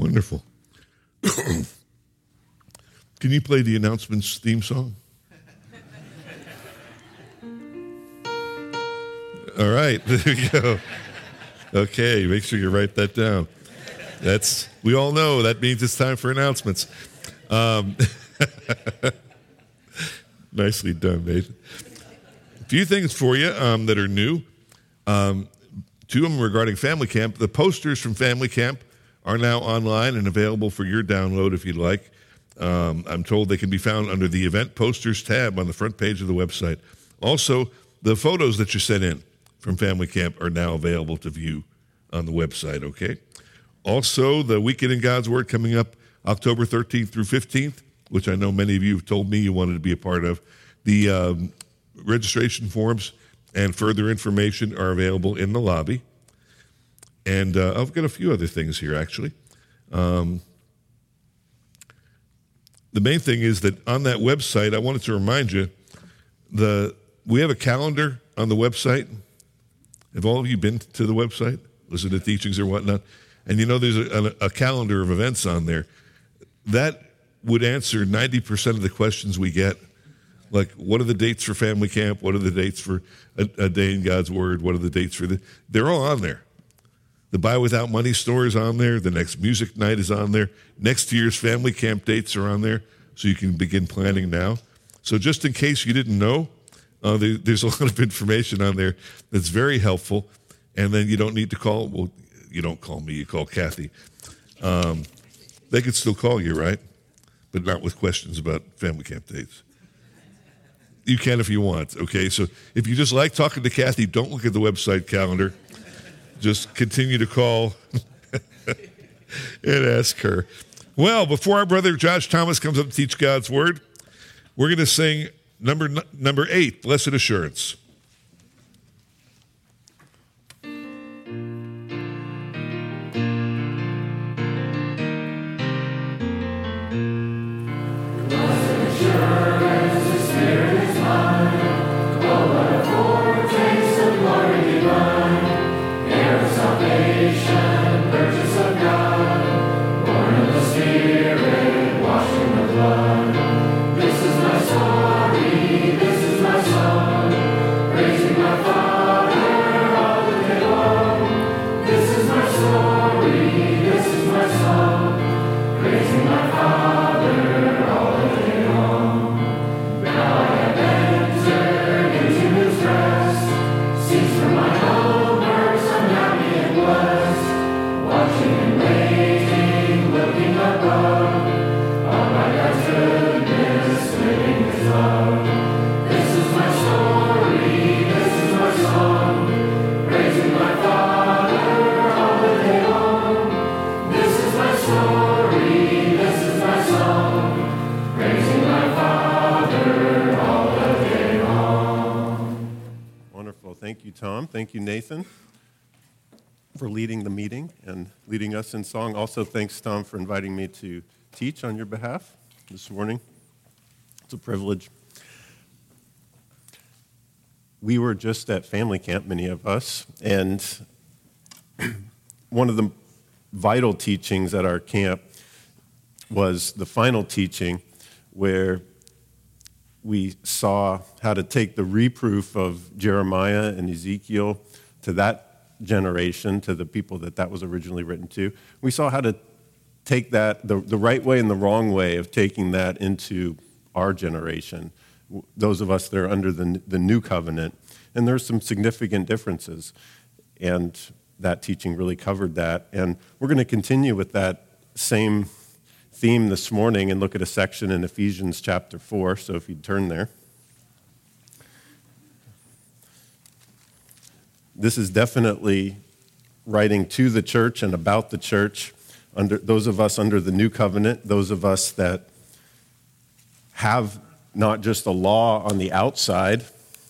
Wonderful. Can you play the announcements theme song? All right, there you go. Okay, make sure you write that down. We all know that means it's time for announcements. Nicely done, Nathan. A few things for you that are new. Two of them regarding Family Camp. The posters from Family Camp are now online and available for your download if you'd like. I'm told they can be found under the Event Posters tab on the front page of the website. Also, the photos that you sent in from Family Camp are now available to view on the website, okay? Also, the Weekend in God's Word coming up October 13th through 15th, which I know many of you have told me you wanted to be a part of. The registration forms and further information are available in the lobby. And I've got a few other things here, actually. The main thing is that on that website, I wanted to remind you, we have a calendar on the website. Have all of you been to the website, listened to teachings or whatnot? And you know there's a calendar of events on there. That would answer 90% of the questions we get. Like, what are the dates for Family Camp? What are the dates for a Day in God's Word? What are the dates for They're all on there. The Buy Without Money store is on there. The next music night is on there. Next year's Family Camp dates are on there, so you can begin planning now. So just in case you didn't know, there's a lot of information on there that's very helpful, and then you don't need to call. Well, you don't call me. You call Kathy. They could still call you, right? But not with questions about Family Camp dates. You can if you want, okay? So if you just like talking to Kathy, don't look at the website calendar. Just continue to call and ask her. Well, before our brother Josh Thomas comes up to teach God's Word, we're going to sing number 8, Blessed Assurance. Thank you, Tom. Thank you, Nathan, for leading the meeting and leading us in song. Also, thanks, Tom, for inviting me to teach on your behalf this morning. It's a privilege. We were just at Family Camp, many of us, and one of the vital teachings at our camp was the final teaching where we saw how to take the reproof of Jeremiah and Ezekiel to that generation, to the people that was originally written to. We saw how to take that, the right way and the wrong way of taking that into our generation, those of us that are under the new covenant. And there's some significant differences. And that teaching really covered that. And we're going to continue with that same theme this morning and look at a section in Ephesians chapter 4, so if you'd turn there. This is definitely writing to the church and about the church, under those of us under the new covenant, those of us that have not just a law on the outside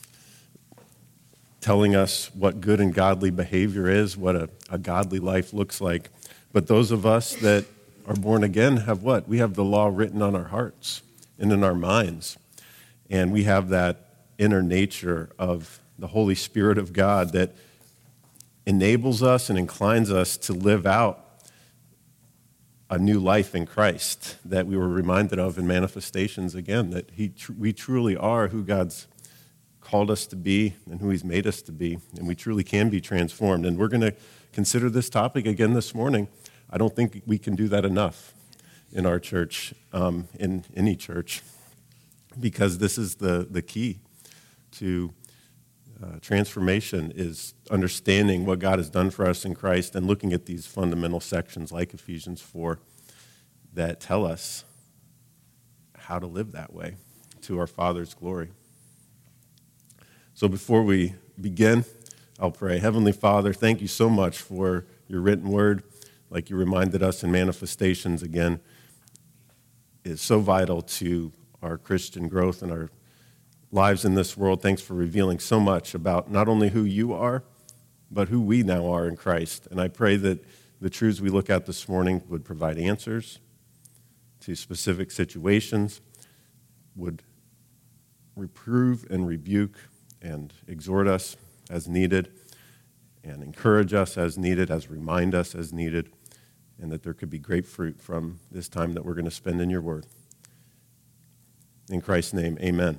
telling us what good and godly behavior is, what a godly life looks like, but those of us that are born again have what? We have the law written on our hearts and in our minds. And we have that inner nature of the Holy Spirit of God that enables us and inclines us to live out a new life in Christ that we were reminded of in manifestations again, that we truly are who God's called us to be and who he's made us to be, and we truly can be transformed. And we're going to consider this topic again this morning. I don't think we can do that enough in our church, in any church, because this is the key to transformation, is understanding what God has done for us in Christ and looking at these fundamental sections like Ephesians 4 that tell us how to live that way to our Father's glory. So before we begin, I'll pray. Heavenly Father, thank you so much for your written word, like you reminded us in manifestations again, is so vital to our Christian growth and our lives in this world. Thanks for revealing so much about not only who you are, but who we now are in Christ. And I pray that the truths we look at this morning would provide answers to specific situations, would reprove and rebuke and exhort us as needed, and encourage us as needed, as remind us as needed, and that there could be great fruit from this time that we're going to spend in your word. In Christ's name, amen.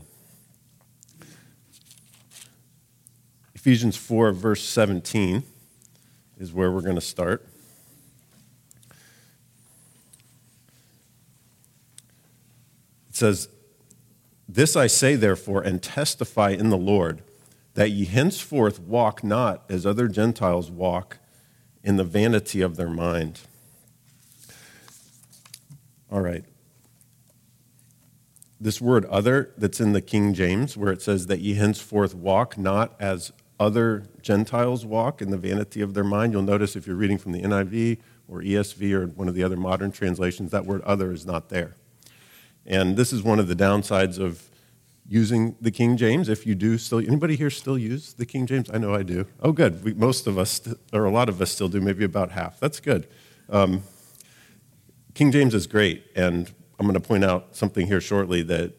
Ephesians 4, verse 17 is where we're going to start. It says, "This I say, therefore, and testify in the Lord, that ye henceforth walk not as other Gentiles walk, in the vanity of their mind." All right. This word other that's in the King James, where it says that ye henceforth walk not as other Gentiles walk in the vanity of their mind. You'll notice if you're reading from the NIV or ESV or one of the other modern translations, that word other is not there. And this is one of the downsides of using the King James. If you do still, anybody here still use the King James? I know I do. Oh, good. Most of us, or a lot of us still do, maybe about half. That's good. King James is great, and I'm going to point out something here shortly that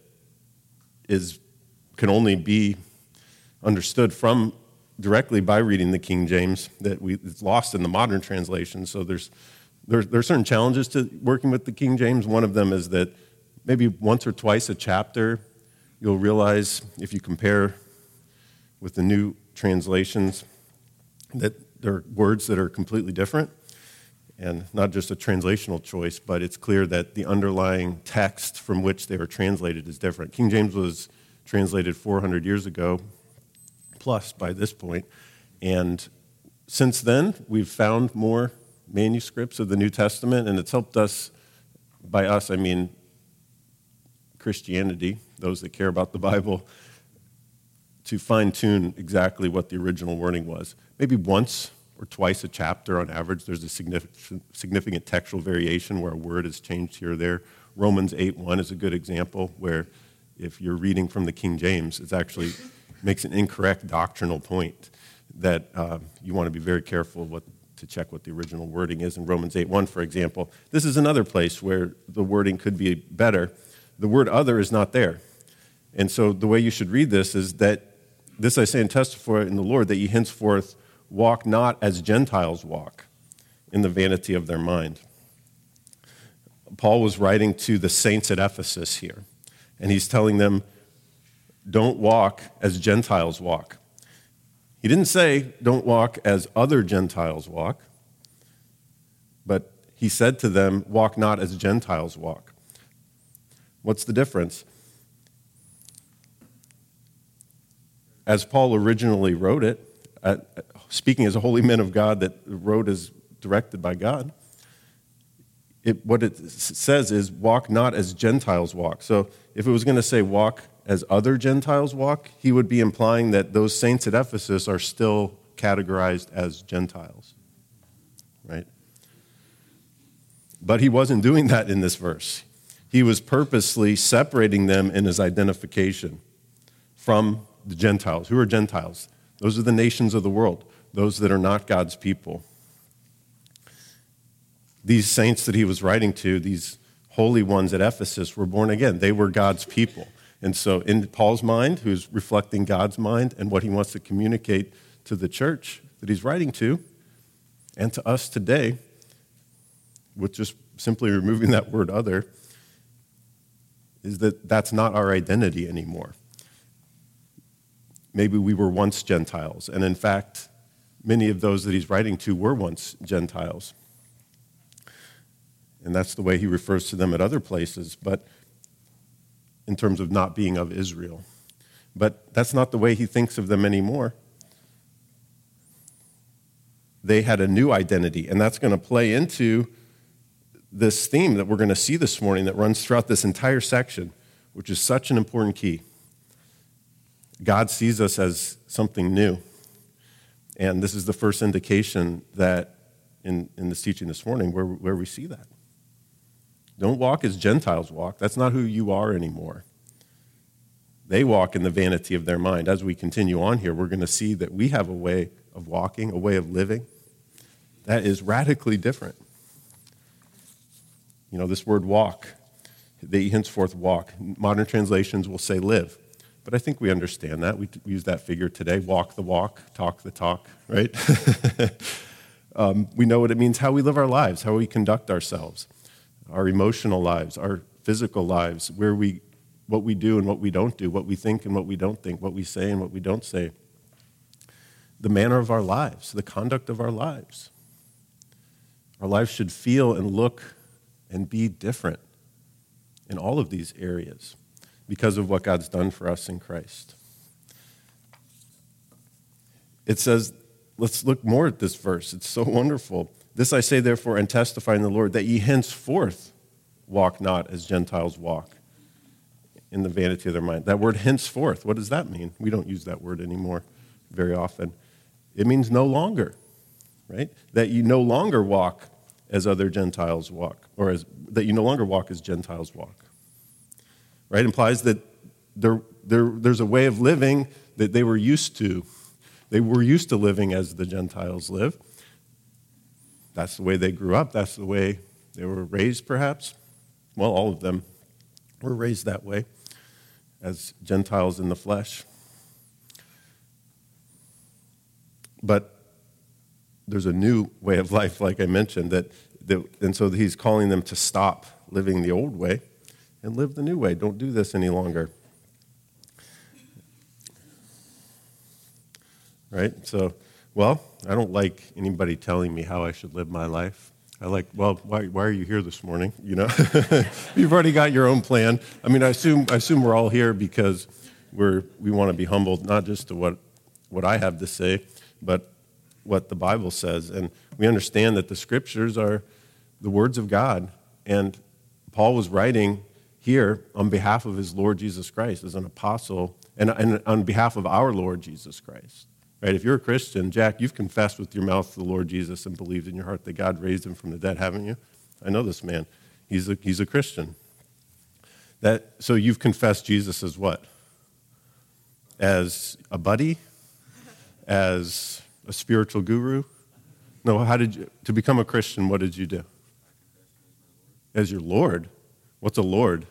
can only be understood from directly by reading the King James, it's lost in the modern translation. So there are certain challenges to working with the King James. One of them is that maybe once or twice a chapter, you'll realize if you compare with the new translations that there are words that are completely different, and not just a translational choice, but it's clear that the underlying text from which they were translated is different. King James was translated 400 years ago, plus by this point, and since then we've found more manuscripts of the New Testament, and it's helped us, by us I mean Christianity, those that care about the Bible, to fine-tune exactly what the original wording was. Maybe once or twice a chapter on average, there's a significant textual variation where a word is changed here or there. Romans 8:1 is a good example where if you're reading from the King James, it actually makes an incorrect doctrinal point that you want to be very careful to check what the original wording is. In Romans 8:1, for example, this is another place where the wording could be better. The word other is not there. And so the way you should read this is that, "This I say and testify in the Lord, that ye henceforth walk not as Gentiles walk, in the vanity of their mind." Paul was writing to the saints at Ephesus here, and he's telling them, don't walk as Gentiles walk. He didn't say, don't walk as other Gentiles walk, but he said to them, walk not as Gentiles walk. What's the difference? As Paul originally wrote it, speaking as a holy man of God that wrote as directed by God, what it says is walk not as Gentiles walk. So if it was going to say walk as other Gentiles walk, he would be implying that those saints at Ephesus are still categorized as Gentiles, right? But he wasn't doing that in this verse. He was purposely separating them in his identification from the Gentiles. Who are Gentiles? Those are the nations of the world, those that are not God's people. These saints that he was writing to, these holy ones at Ephesus, were born again. They were God's people. And so in Paul's mind, who's reflecting God's mind and what he wants to communicate to the church that he's writing to, and to us today, with just simply removing that word other, is that that's not our identity anymore. Maybe we were once Gentiles, and in fact, many of those that he's writing to were once Gentiles. And that's the way he refers to them at other places, but in terms of not being of Israel. But that's not the way he thinks of them anymore. They had a new identity, and that's going to play into this theme that we're going to see this morning that runs throughout this entire section, which is such an important key. God sees us as something new. And this is the first indication that in this teaching this morning where we see that. Don't walk as Gentiles walk. That's not who you are anymore. They walk in the vanity of their mind. As we continue on here, we're going to see that we have a way of walking, a way of living that is radically different. You know, this word walk, they henceforth walk. Modern translations will say live. But I think we understand that. We use that figure today, walk the walk, talk the talk, right? We know what it means, how we live our lives, how we conduct ourselves, our emotional lives, our physical lives, what we do and what we don't do, what we think and what we don't think, what we say and what we don't say, the manner of our lives, the conduct of our lives. Our lives should feel and look and be different in all of these areas because of what God's done for us in Christ. It says, let's look more at this verse. It's so wonderful. This I say, therefore, and testify in the Lord, that ye henceforth walk not as Gentiles walk, in the vanity of their mind. That word henceforth, what does that mean? We don't use that word anymore very often. It means no longer, right? That you no longer walk as other Gentiles walk, or that you no longer walk as Gentiles walk. Right? Implies that there's a way of living that they were used to. They were used to living as the Gentiles live. That's the way they grew up. That's the way they were raised, perhaps. Well, all of them were raised that way, as Gentiles in the flesh. But there's a new way of life, like I mentioned, and so he's calling them to stop living the old way and live the new way. Don't do this any longer. Right? So, well, I don't like anybody telling me how I should live my life. I like, well, why are you here this morning? You know, you've already got your own plan. I mean, I assume we're all here because we want to be humbled, not just to what I have to say, but what the Bible says. And we understand that the scriptures are the words of God. And Paul was writing here on behalf of his Lord Jesus Christ as an apostle and on behalf of our Lord Jesus Christ. Right? If you're a Christian, Jack, you've confessed with your mouth the Lord Jesus and believed in your heart that God raised him from the dead, haven't you? I know this man. He's a Christian. So you've confessed Jesus as what? As a buddy? As a spiritual guru? No, to become a Christian, what did you do? As your Lord? What's a Lord?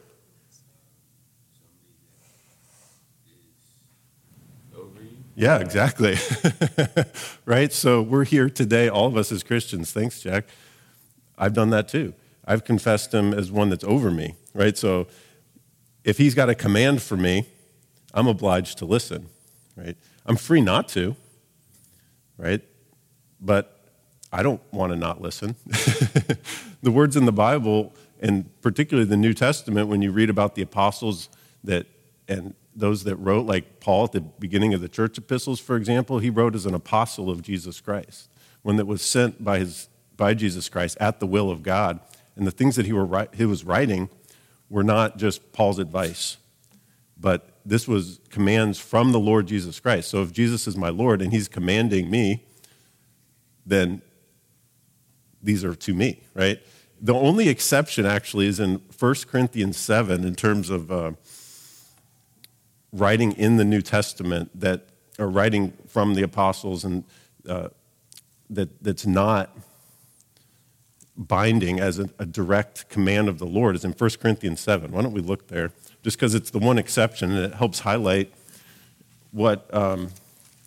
Yeah, exactly. Right? So we're here today, all of us as Christians. Thanks, Jack. I've done that too. I've confessed him as one that's over me, right? So if he's got a command for me, I'm obliged to listen, right? I'm free not to, right? But I don't want to not listen. The words in the Bible, and particularly the New Testament, when you read about the apostles and those that wrote, like Paul at the beginning of the church epistles, for example, he wrote as an apostle of Jesus Christ, one that was sent by Jesus Christ at the will of God. And the things that he was writing were not just Paul's advice, but this was commands from the Lord Jesus Christ. So if Jesus is my Lord and he's commanding me, then these are to me, right? The only exception actually is in 1 Corinthians 7 in terms of writing in the New Testament or writing from the apostles and that's not binding as a direct command of the Lord is in 1 Corinthians 7. Why don't we look there? Just because it's the one exception and it helps highlight what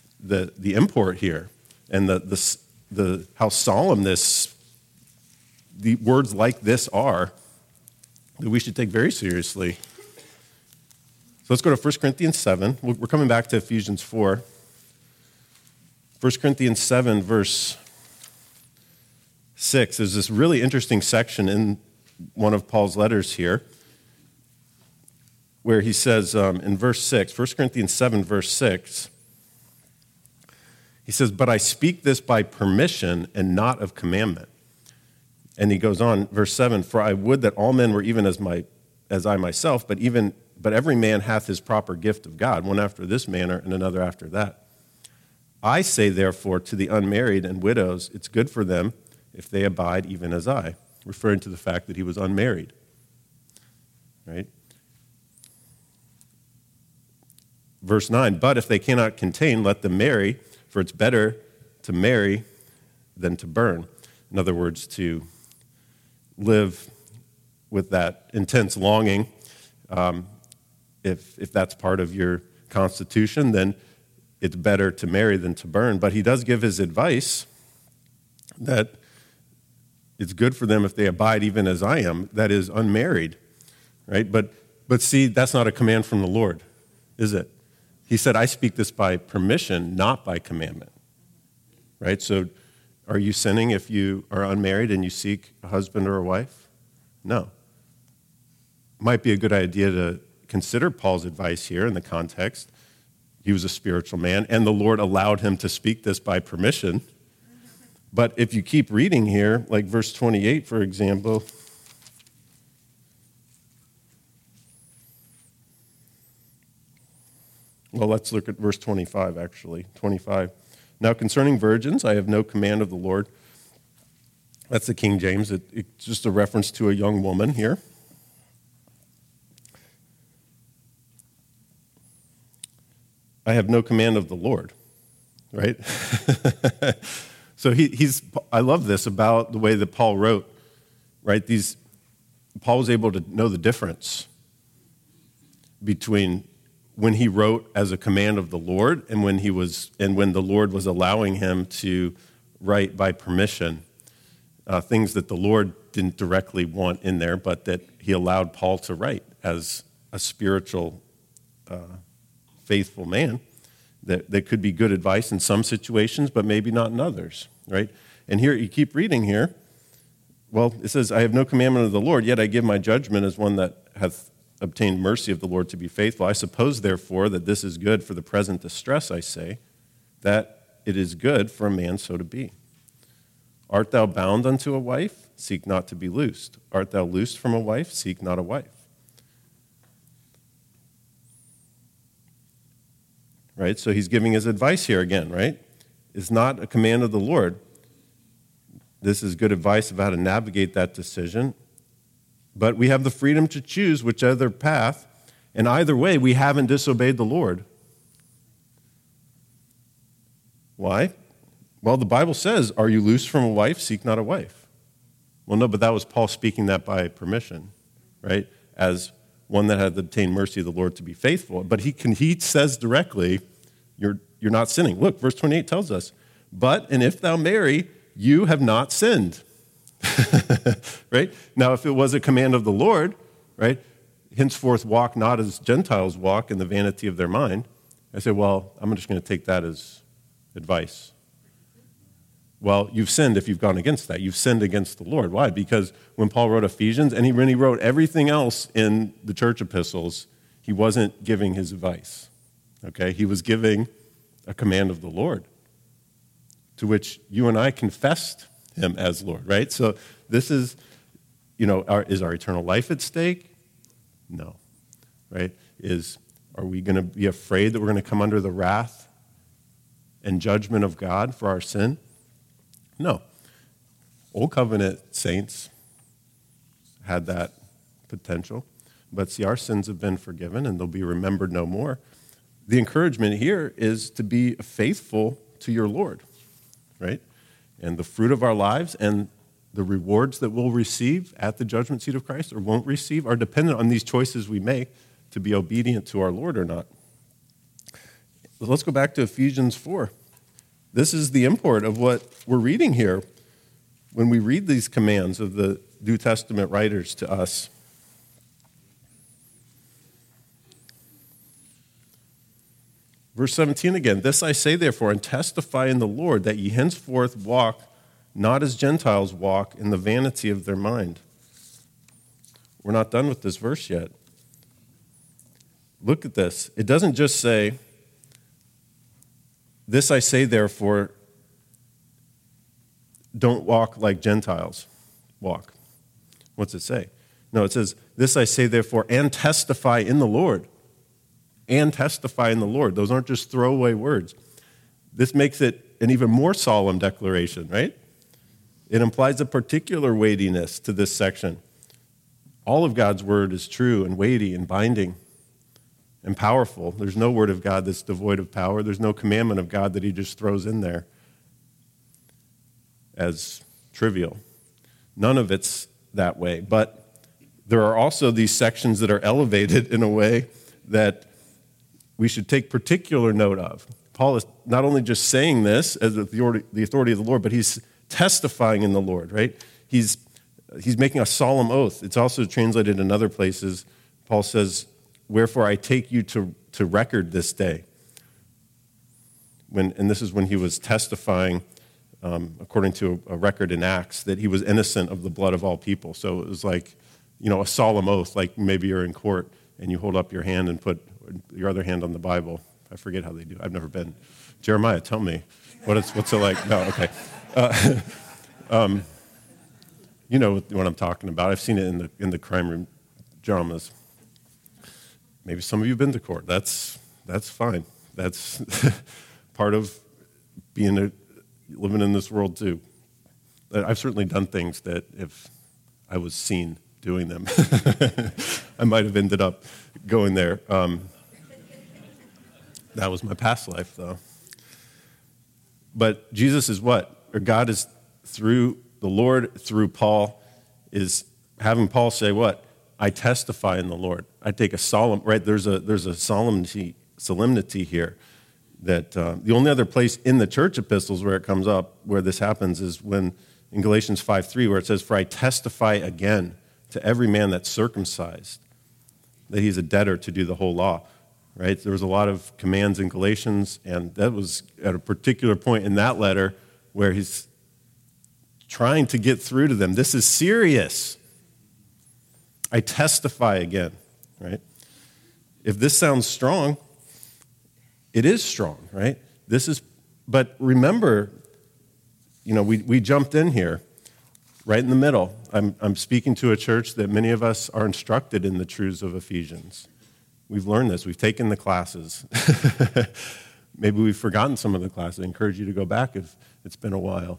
the import here and how solemn this the words like this are, that we should take very seriously. So let's go to 1 Corinthians 7. We're coming back to Ephesians 4. 1 Corinthians 7, verse 6. There's this really interesting section in one of Paul's letters here where he says in verse 6, 1 Corinthians 7, verse 6, he says, "But I speak this by permission and not of commandment." And he goes on, verse 7, "For I would that all men were even as I myself, but every man hath his proper gift of God, one after this manner and another after that. I say, therefore, to the unmarried and widows, it's good for them if they abide even as I," referring to the fact that he was unmarried. Right? Verse 9, "But if they cannot contain, let them marry, for it's better to marry than to burn." In other words, to live with that intense longing. If that's part of your constitution, then it's better to marry than to burn. But he does give his advice that it's good for them if they abide even as I am, that is, unmarried. Right? But see, that's not a command from the Lord, is it? He said, "I speak this by permission, not by commandment." Right? So are you sinning if you are unmarried and you seek a husband or a wife? No. Might be a good idea to consider Paul's advice here in the context. He was a spiritual man, and the Lord allowed him to speak this by permission. But if you keep reading here, like verse 28, for example, well, let's look at verse 25, actually. 25. "Now concerning virgins, I have no command of the Lord." That's the King James. It's just a reference to a young woman here. "I have no command of the Lord," right? So I love this about the way that Paul wrote, right? Paul was able to know the difference between when he wrote as a command of the Lord and when the Lord was allowing him to write by permission, things that the Lord didn't directly want in there, but that he allowed Paul to write as a spiritual, faithful man. That could be good advice in some situations, but maybe not in others, right? And here, you keep reading here. Well, it says, "I have no commandment of the Lord, yet I give my judgment as one that hath obtained mercy of the Lord to be faithful. I suppose, therefore, that this is good for the present distress, I say, that it is good for a man so to be. Art thou bound unto a wife? Seek not to be loosed. Art thou loosed from a wife? Seek not a wife." Right? So he's giving his advice here again, right? It's not a command of the Lord. This is good advice of how to navigate that decision. But we have the freedom to choose whichever path, and either way, we haven't disobeyed the Lord. Why? Well, the Bible says, "Are you loose from a wife? Seek not a wife." Well, no, but that was Paul speaking that by permission, right? As one that had obtained mercy of the Lord to be faithful. But he says directly, you're not sinning. Look, verse 28 tells us, "But, and if thou marry, you have not sinned." Right? Now, if it was a command of the Lord, right, henceforth walk not as Gentiles walk in the vanity of their mind, I say, well, I'm just going to take that as advice. Well, you've sinned if you've gone against that. You've sinned against the Lord. Why? Because when Paul wrote Ephesians, and when he wrote everything else in the church epistles, he wasn't giving his advice. Okay? He was giving a command of the Lord, to which you and I confessed him as Lord, right? So this is, is our eternal life at stake? No, right? Are we going to be afraid that we're going to come under the wrath and judgment of God for our sin? No. Old covenant saints had that potential. But see, our sins have been forgiven and they'll be remembered no more. The encouragement here is to be faithful to your Lord, right? And the fruit of our lives and the rewards that we'll receive at the judgment seat of Christ or won't receive are dependent on these choices we make to be obedient to our Lord or not. Let's go back to Ephesians 4. This is the import of what we're reading here. when we read these commands of the New Testament writers to us, verse 17 again, this I say therefore, and testify in the Lord, that ye henceforth walk not as Gentiles walk in the vanity of their mind. We're not done with this verse yet. Look at this. It doesn't just say, this I say therefore, don't walk like Gentiles walk. What's it say? No, it says, this I say therefore, and testify in the Lord. And testify in the Lord. Those aren't just throwaway words. This makes it an even more solemn declaration, right? It implies a particular weightiness to this section. All of God's word is true and weighty and binding and powerful. There's no word of God that's devoid of power. There's no commandment of God that he just throws in there as trivial. None of it's that way. But there are also these sections that are elevated in a way that we should take particular note of. Paul is not only just saying this as the authority of the Lord, but he's testifying in the Lord, right? He's making a solemn oath. It's also translated in other places. Paul says, wherefore I take you to record this day. And this is when he was testifying, according to a record in Acts, that he was innocent of the blood of all people. So it was like, a solemn oath, like maybe you're in court and you hold up your hand and put your other hand on the Bible. I forget how they do. I've never been. Jeremiah, tell me. What's it like? No, okay. You know what I'm talking about. I've seen it in the crime room dramas. Maybe some of you have been to court. That's fine. That's part of living in this world too. I've certainly done things that if I was seen doing them, I might have ended up going there. That was my past life, though. But Jesus is what? Or God is through the Lord, through Paul, is having Paul say what? I testify in the Lord. I take a solemn, right? There's a solemnity here that the only other place in the church epistles where it comes up, where this happens, is when in Galatians 5:3, where it says, for I testify again to every man that's circumcised, that he's a debtor to do the whole law. Right? There was a lot of commands in Galatians, and that was at a particular point in that letter where he's trying to get through to them. This is serious. I testify again, right? If this sounds strong, it is strong, right? But remember, we jumped in here right in the middle. I'm speaking to a church that many of us are instructed in the truths of Ephesians. We've learned this. We've taken the classes. Maybe we've forgotten some of the classes. I encourage you to go back if it's been a while.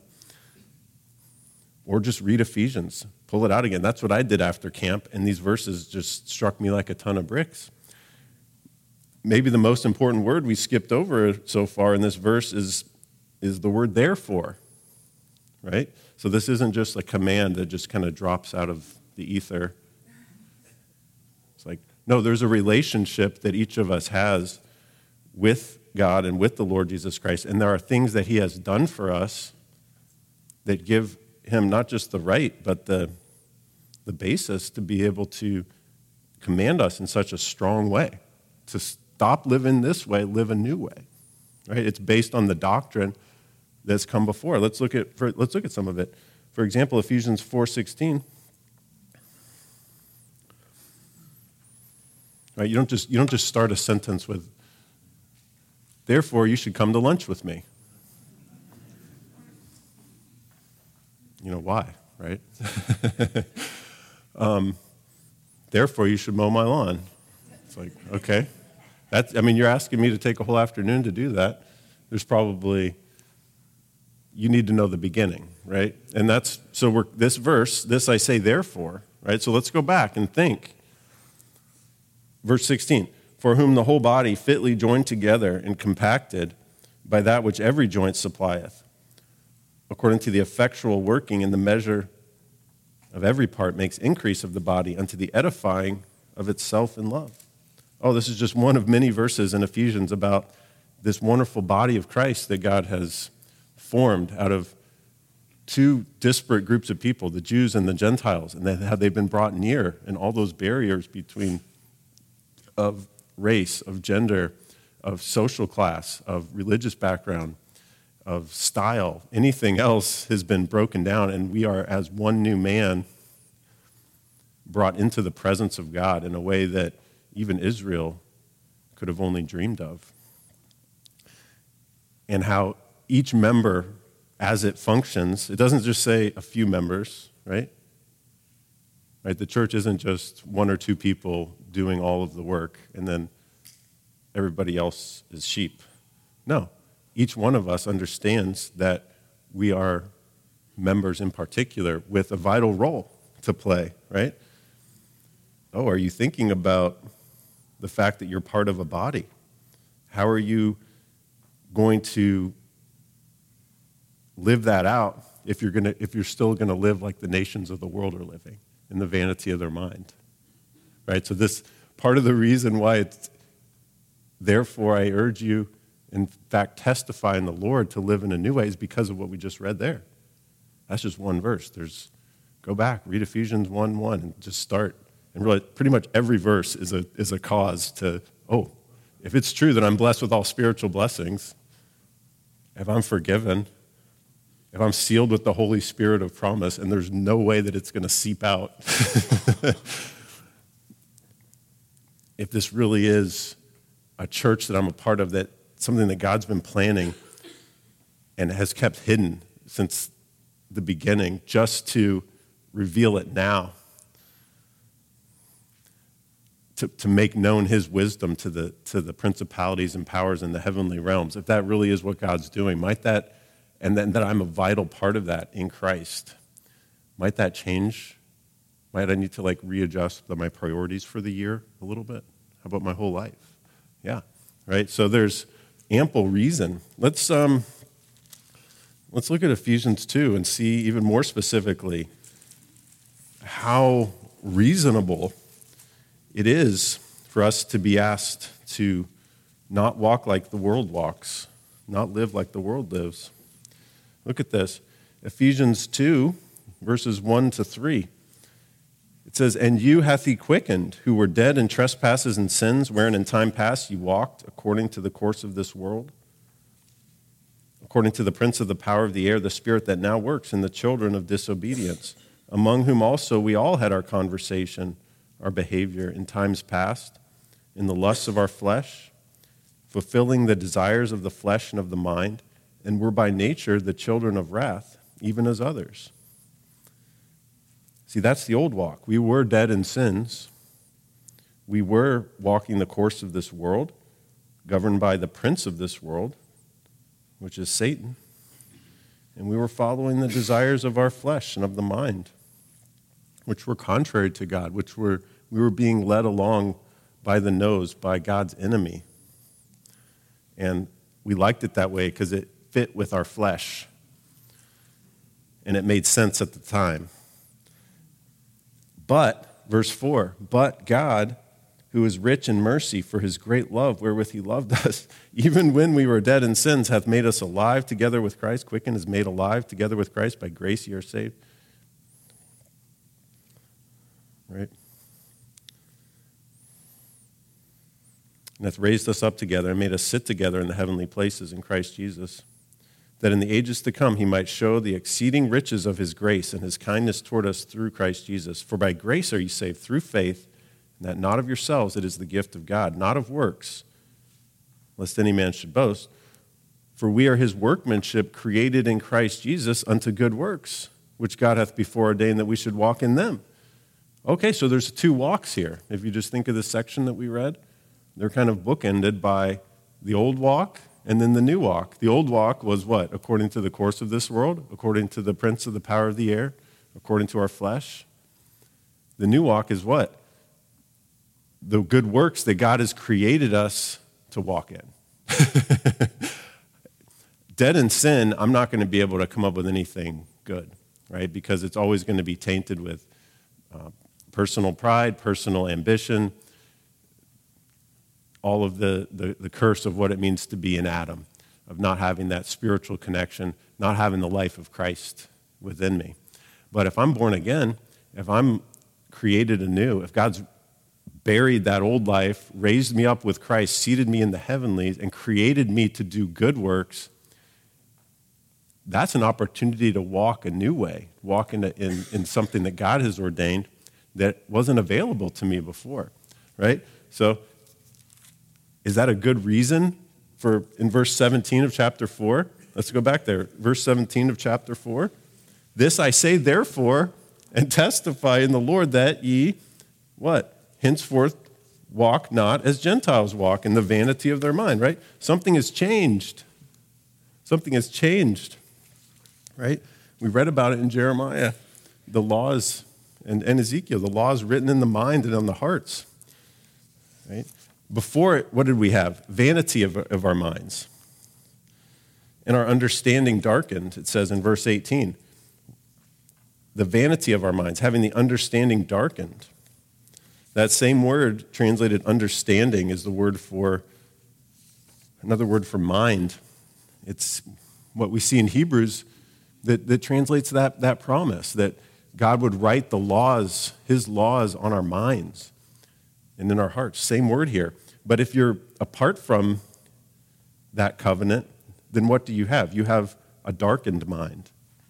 Or just read Ephesians. Pull it out again. That's what I did after camp, and these verses just struck me like a ton of bricks. Maybe the most important word we skipped over so far in this verse is the word therefore, right? So this isn't just a command that just kind of drops out of the ether. It's like, no, there's a relationship that each of us has with God and with the Lord Jesus Christ. And there are things that he has done for us that give him not just the right, but the basis to be able to command us in such a strong way, to stop living this way, live a new way. Right? It's based on the doctrine that's come before. Let's look at some of it. For example, Ephesians 4:16. Right? You don't just start a sentence with, therefore you should come to lunch with me. Why, right? Therefore you should mow my lawn. It's like, okay. You're asking me to take a whole afternoon to do that. You need to know the beginning, right? And this verse, this I say therefore, right? So let's go back and think. Verse 16, for whom the whole body fitly joined together and compacted by that which every joint supplieth, according to the effectual working in the measure of every part makes increase of the body unto the edifying of itself in love. Oh, this is just one of many verses in Ephesians about this wonderful body of Christ that God has formed out of two disparate groups of people, the Jews and the Gentiles, and how they've been brought near, and all those barriers between of race, of gender, of social class, of religious background, of style, anything else has been broken down, and we are, as one new man, brought into the presence of God in a way that even Israel could have only dreamed of. And how each member, as it functions, it doesn't just say a few members, right? Right? The church isn't just one or two people doing all of the work and then everybody else is sheep. No. Each one of us understands that we are members in particular with a vital role to play, right? Oh, are you thinking about the fact that you're part of a body? How are you going to live that out if you're still going to live like the nations of the world are living, in the vanity of their mind? Right? So this part of the reason why it's, therefore I urge you, in fact, testify in the Lord to live in a new way, is because of what we just read there. That's just one verse. Go back, read Ephesians 1:1, and just start. And really, pretty much every verse is a cause to, if it's true that I'm blessed with all spiritual blessings, if I'm forgiven, if I'm sealed with the Holy Spirit of promise, and there's no way that it's going to seep out, if this really is a church that I'm a part of, that something that God's been planning and has kept hidden since the beginning, just to reveal it now, to make known his wisdom to the principalities and powers in the heavenly realms. If that really is what God's doing, might that, and then that I'm a vital part of that in Christ, might that change? Might I need to readjust my priorities for the year a little bit? How about my whole life? Yeah, right? So there's ample reason. Let's look at Ephesians 2 and see even more specifically how reasonable it is for us to be asked to not walk like the world walks, not live like the world lives. Look at this. Ephesians 2, verses 1-3. It says, "And you hath he quickened, who were dead in trespasses and sins, wherein in time past ye walked, according to the course of this world, according to the prince of the power of the air, the spirit that now works in the children of disobedience, among whom also we all had our conversation, our behavior in times past, in the lusts of our flesh, fulfilling the desires of the flesh and of the mind, and were by nature the children of wrath, even as others." See, that's the old walk. We were dead in sins. We were walking the course of this world, governed by the prince of this world, which is Satan. And we were following the desires of our flesh and of the mind, which were contrary to God, we were being led along by the nose by God's enemy. And we liked it that way because it fit with our flesh. And it made sense at the time. But, verse 4, "But God, who is rich in mercy for his great love wherewith he loved us, even when we were dead in sins, hath made us alive together with Christ." Quickened is made alive together with Christ. By grace ye are saved. Right? "And hath raised us up together and made us sit together in the heavenly places in Christ Jesus, that in the ages to come he might show the exceeding riches of his grace and his kindness toward us through Christ Jesus. For by grace are ye saved through faith, and that not of yourselves, it is the gift of God, not of works, lest any man should boast. For we are his workmanship, created in Christ Jesus unto good works, which God hath before ordained that we should walk in them." Okay, so there's two walks here. If you just think of this section that we read, they're kind of bookended by the old walk and then the new walk. The old walk was what? According to the course of this world, according to the prince of the power of the air, according to our flesh. The new walk is what? The good works that God has created us to walk in. Dead in sin, I'm not going to be able to come up with anything good, right? Because it's always going to be tainted with personal pride, personal ambition, all of the curse of what it means to be in Adam, of not having that spiritual connection, not having the life of Christ within me. But if I'm born again, if I'm created anew, if God's buried that old life, raised me up with Christ, seated me in the heavenlies, and created me to do good works, that's an opportunity to walk a new way, walk in something that God has ordained that wasn't available to me before, right? So is that a good reason for, in verse 17 of chapter 4? Let's go back there. Verse 17 of chapter 4. This I say therefore, and testify in the Lord that ye, what? Henceforth walk not as Gentiles walk in the vanity of their mind, right? Something has changed. Something has changed, right? We read about it in Jeremiah, the laws, and Ezekiel, the laws written in the mind and on the hearts, right? Before it, what did we have? Vanity of our minds. And our understanding darkened, it says in verse 18. The vanity of our minds, having the understanding darkened. That same word, translated understanding, is the word for, another word for mind. It's what we see in Hebrews that translates that promise, that God would write the laws, his laws on our minds and in our hearts. Same word here. But if you're apart from that covenant, then what do you have? You have a darkened mind.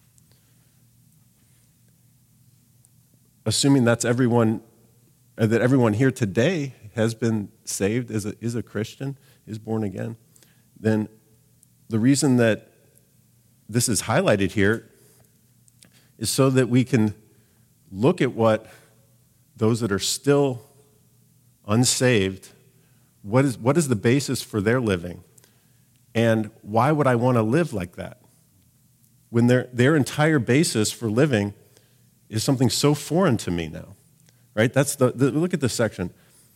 Assuming that's everyone, that everyone here today has been saved, is a Christian, is born again, then the reason that this is highlighted here is so that we can look at what those that are still unsaved, what is the basis for their living? And why would I want to live like that? When their entire basis for living is something so foreign to me now, right? That's look at this section.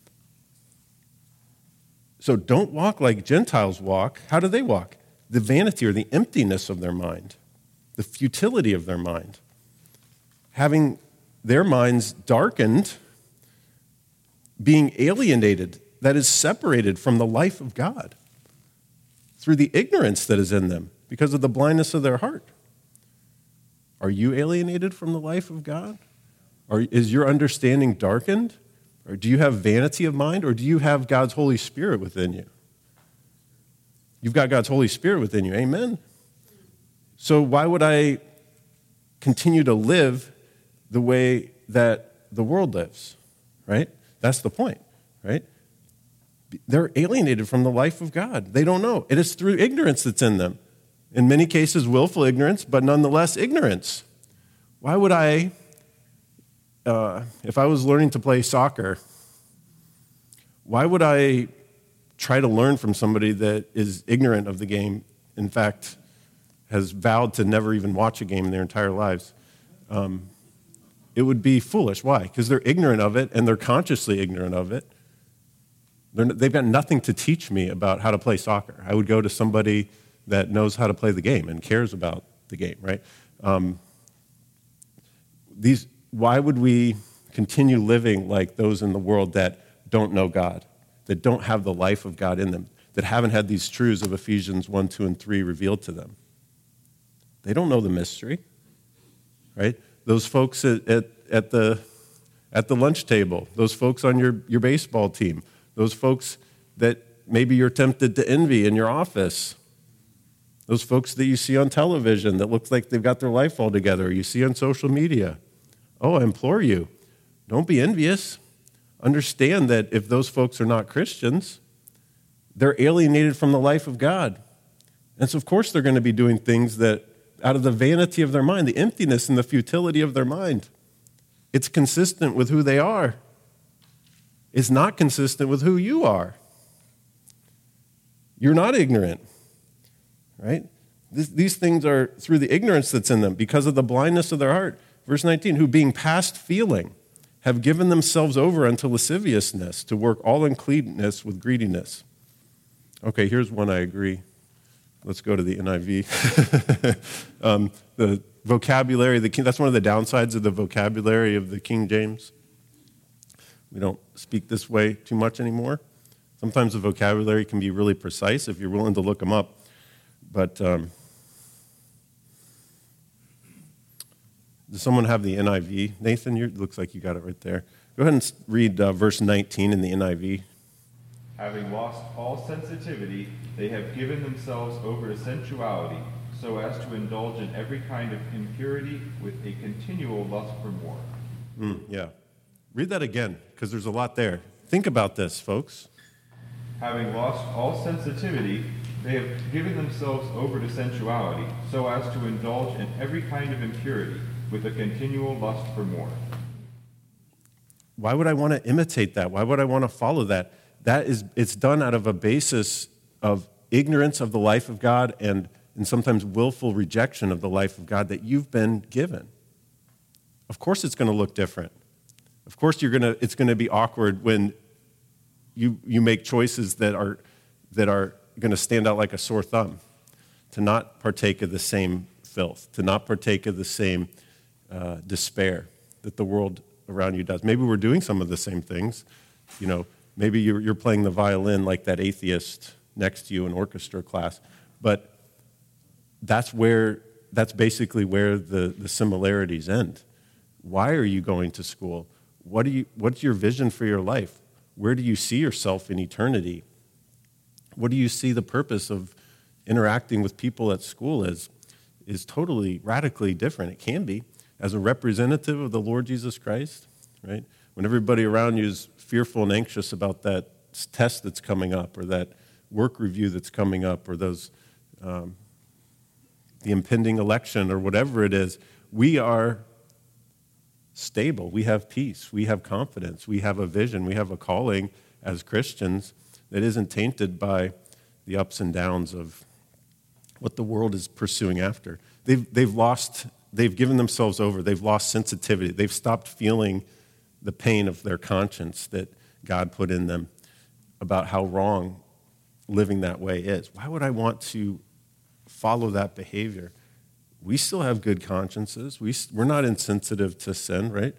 So don't walk like Gentiles walk. How do they walk? The vanity or the emptiness of their mind, the futility of their mind, having their minds darkened, being alienated, that is separated from the life of God through the ignorance that is in them because of the blindness of their heart. Are you alienated from the life of God? Or is your understanding darkened? Or do you have vanity of mind? Or do you have God's Holy Spirit within you? You've got God's Holy Spirit within you. Amen. So why would I continue to live the way that the world lives? Right? That's the point, right? They're alienated from the life of God. They don't know. It is through ignorance that's in them. In many cases, willful ignorance, but nonetheless ignorance. Why would I, if I was learning to play soccer, why would I try to learn from somebody that is ignorant of the game, in fact, has vowed to never even watch a game in their entire lives? It would be foolish. Why? Because they're ignorant of it, and they're consciously ignorant of it. They've got nothing to teach me about how to play soccer. I would go to somebody that knows how to play the game and cares about the game, right? Why would we continue living like those in the world that don't know God, that don't have the life of God in them, that haven't had these truths of Ephesians 1, 2, and 3 revealed to them? They don't know the mystery, right? Those folks at the lunch table, those folks on your baseball team, those folks that maybe you're tempted to envy in your office, those folks that you see on television that look like they've got their life all together, you see on social media. Oh, I implore you, don't be envious. Understand that if those folks are not Christians, they're alienated from the life of God. And so, of course, they're going to be doing things that out of the vanity of their mind, the emptiness and the futility of their mind. It's consistent with who they are. It's not consistent with who you are. You're not ignorant, right? These things are through the ignorance that's in them because of the blindness of their heart. Verse 19, who being past feeling have given themselves over unto lasciviousness to work all uncleanness with greediness. Okay, here's one I agree. Let's go to the NIV. The vocabulary, that's one of the downsides of the vocabulary of the King James. We don't speak this way too much anymore. Sometimes the vocabulary can be really precise if you're willing to look them up. But Does someone have the NIV? Nathan, looks like you got it right there. Go ahead and read verse 19 in the NIV. Having lost all sensitivity, they have given themselves over to sensuality, so as to indulge in every kind of impurity with a continual lust for more. Yeah. Read that again, because there's a lot there. Think about this, folks. Having lost all sensitivity, they have given themselves over to sensuality, so as to indulge in every kind of impurity with a continual lust for more. Why would I want to imitate that? Why would I want to follow that? It's done out of a basis of ignorance of the life of God and sometimes willful rejection of the life of God that you've been given. Of course it's going to look different. Of course it's going to be awkward when you make choices that are going to stand out like a sore thumb, to not partake of the same filth, to not partake of the same despair that the world around you does. Maybe we're doing some of the same things. Maybe you're playing the violin like that atheist next to you in orchestra class, but that's basically where the similarities end. Why are you going to school? What's your vision for your life? Where do you see yourself in eternity? What do you see the purpose of interacting with people at school as? Is totally, radically different. It can be. As a representative of the Lord Jesus Christ, right? When everybody around you is fearful and anxious about that test that's coming up or that work review that's coming up or those the impending election or whatever it is, we are stable. We have peace. We have confidence. We have a vision. We have a calling as Christians that isn't tainted by the ups and downs of what the world is pursuing after. They've given themselves over. They've lost sensitivity. They've stopped feeling the pain of their conscience that God put in them about how wrong living that way is. Why would I want to follow that behavior? We still have good consciences. We're not insensitive to sin, right?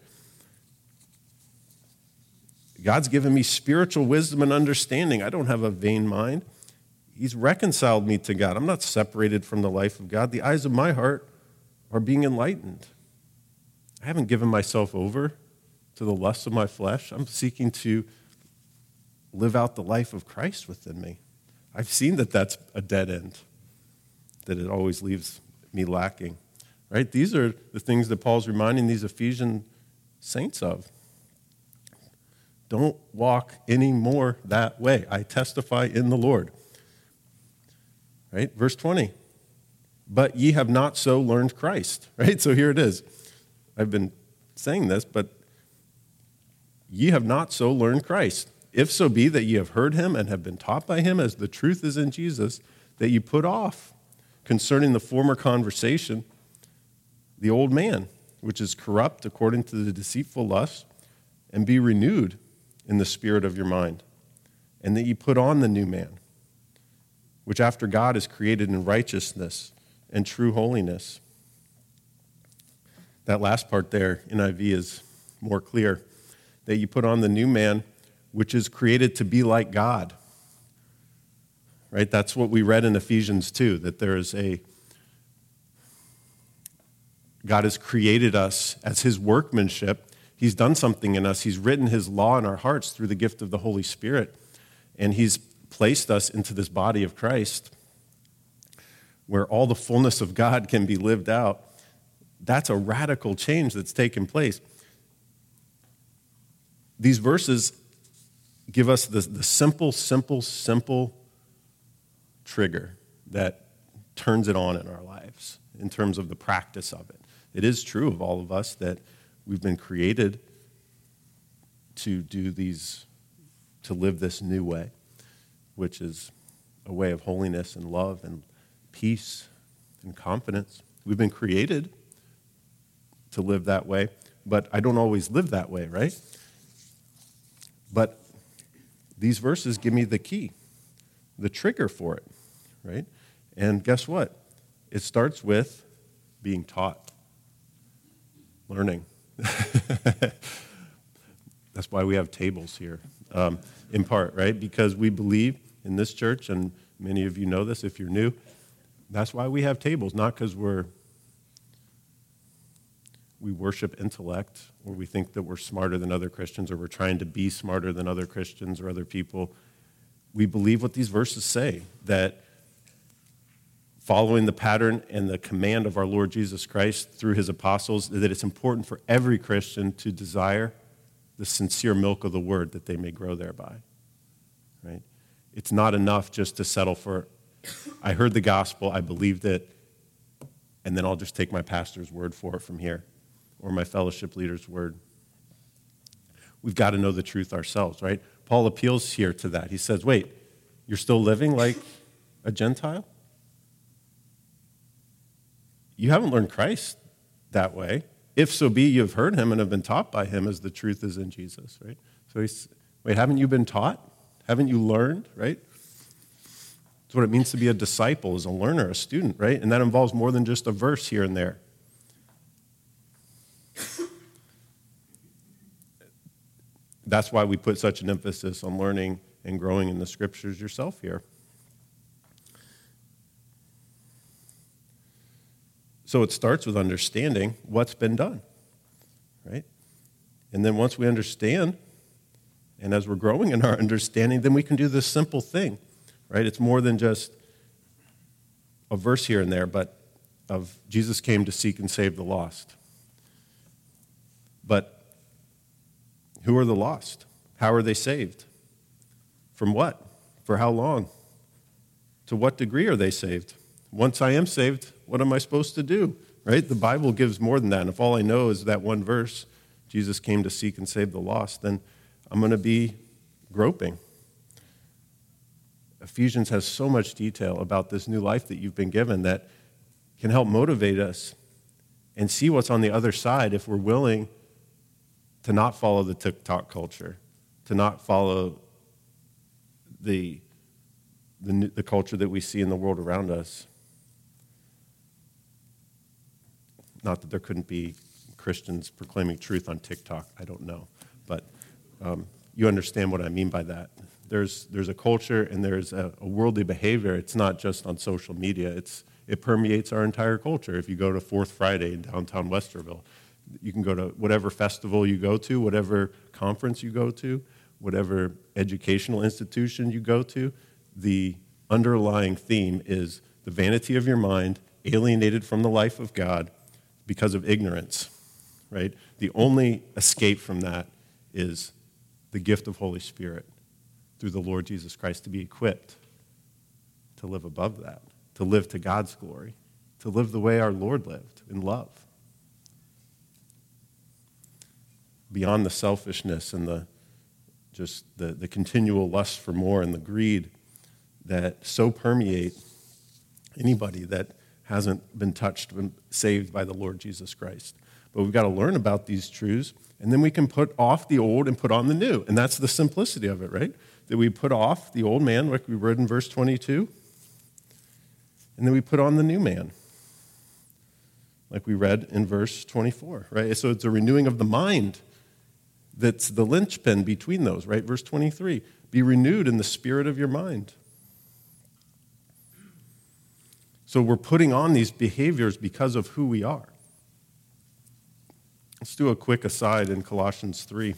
God's given me spiritual wisdom and understanding. I don't have a vain mind. He's reconciled me to God. I'm not separated from the life of God. The eyes of my heart are being enlightened. I haven't given myself over to the lusts of my flesh. I'm seeking to live out the life of Christ within me. I've seen that that's a dead end, that it always leaves me lacking. Right? These are the things that Paul's reminding these Ephesian saints of. Don't walk anymore that way. I testify in the Lord. Right? Verse 20. But ye have not so learned Christ. Right? So here it is. I've been saying this, but ye have not so learned Christ. If so be that ye have heard him and have been taught by him, as the truth is in Jesus, that ye put off concerning the former conversation the old man, which is corrupt according to the deceitful lust, and be renewed in the spirit of your mind, and that ye put on the new man, which after God is created in righteousness and true holiness. That last part there, NIV, is more clear. That you put on the new man, which is created to be like God. Right? That's what we read in Ephesians 2, that there is God has created us as his workmanship. He's done something in us. He's written his law in our hearts through the gift of the Holy Spirit. And he's placed us into this body of Christ where all the fullness of God can be lived out. That's a radical change that's taken place. These verses give us the simple trigger that turns it on in our lives in terms of the practice of it. It is true of all of us that we've been created to live this new way, which is a way of holiness and love and peace and confidence. We've been created to live that way, but I don't always live that way, right? But these verses give me the key, the trigger for it, right? And guess what? It starts with being taught, learning. That's why we have tables here, in part, right? Because we believe in this church, and many of you know this if you're new, that's why we have tables, not because we're we worship intellect, or we think that we're smarter than other Christians, or we're trying to be smarter than other Christians or other people. We believe what these verses say, that following the pattern and the command of our Lord Jesus Christ through his apostles, that it's important for every Christian to desire the sincere milk of the word that they may grow thereby. Right? It's not enough just to settle for, I heard the gospel, I believed it, and then I'll just take my pastor's word for it from here, or my fellowship leader's word. We've got to know the truth ourselves, right? Paul appeals here to that. He says, wait, you're still living like a Gentile? You haven't learned Christ that way. If so be you have heard him and have been taught by him as the truth is in Jesus, right? So he's, wait, haven't you been taught? Haven't you learned, right? That's what it means to be a disciple, is a learner, a student, right? And that involves more than just a verse here and there. That's why we put such an emphasis on learning and growing in the scriptures yourself here. So it starts with understanding what's been done, right? And then once we understand, and as we're growing in our understanding, then we can do this simple thing, right? It's more than just a verse here and there, but of Jesus came to seek and save the lost. But who are the lost? How are they saved? From what? For how long? To what degree are they saved? Once I am saved, what am I supposed to do? Right? The Bible gives more than that. And if all I know is that one verse, Jesus came to seek and save the lost, then I'm going to be groping. Ephesians has so much detail about this new life that you've been given that can help motivate us and see what's on the other side if we're willing to not follow the TikTok culture, to not follow the culture that we see in the world around us. Not that there couldn't be Christians proclaiming truth on TikTok, I don't know. But you understand what I mean by that. There's a culture and there's a worldly behavior. It's not just on social media. It permeates our entire culture. If you go to Fourth Friday in downtown Westerville, you can go to whatever festival you go to, whatever conference you go to, whatever educational institution you go to, the underlying theme is the vanity of your mind, alienated from the life of God because of ignorance, right? The only escape from that is the gift of Holy Spirit through the Lord Jesus Christ, to be equipped to live above that, to live to God's glory, to live the way our Lord lived, in love. Beyond the selfishness and the continual lust for more and the greed that so permeate anybody that hasn't been touched, been saved by the Lord Jesus Christ. But we've got to learn about these truths, and then we can put off the old and put on the new. And that's the simplicity of it, right? That we put off the old man, like we read in verse 22, and then we put on the new man, like we read in verse 24, right? So it's a renewing of the mind that's the linchpin between those, right? Verse 23, be renewed in the spirit of your mind. So we're putting on these behaviors because of who we are. Let's do a quick aside in Colossians 3.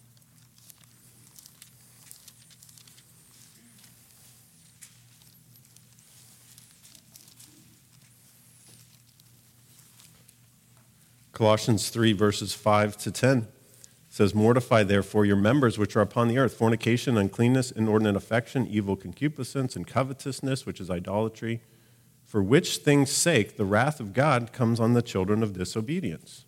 Colossians 3, verses 5 to 10 says, mortify therefore your members which are upon the earth, fornication, uncleanness, inordinate affection, evil concupiscence, and covetousness, which is idolatry, for which things' sake the wrath of God comes on the children of disobedience,